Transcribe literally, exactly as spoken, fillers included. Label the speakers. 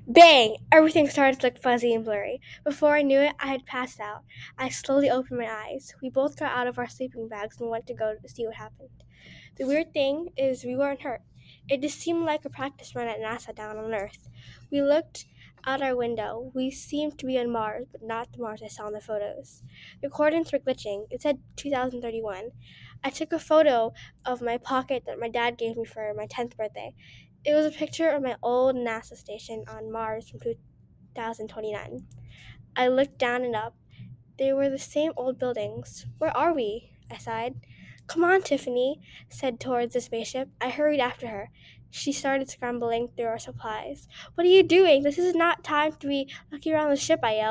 Speaker 1: Bang! Everything started to look fuzzy and blurry. Before I knew it, I had passed out. I slowly opened my eyes. We both got out of our sleeping bags and went to go to see what happened. The weird thing is, we weren't hurt. It just seemed like a practice run at NASA down on Earth. We looked out our window. We seemed to be on Mars, but not the Mars I saw in the photos. The coordinates were glitching. It said two thousand thirty-one. I took a photo of my pocket that my dad gave me for my tenth birthday. It was a picture of my old NASA station on Mars from two thousand twenty-nine. I looked down and up. They were the same old buildings. Where are we? I sighed. Come on, Tiffany, said towards the spaceship. I hurried after her. She started scrambling through our supplies. What are you doing? This is not time to be looking around the ship, I yelled.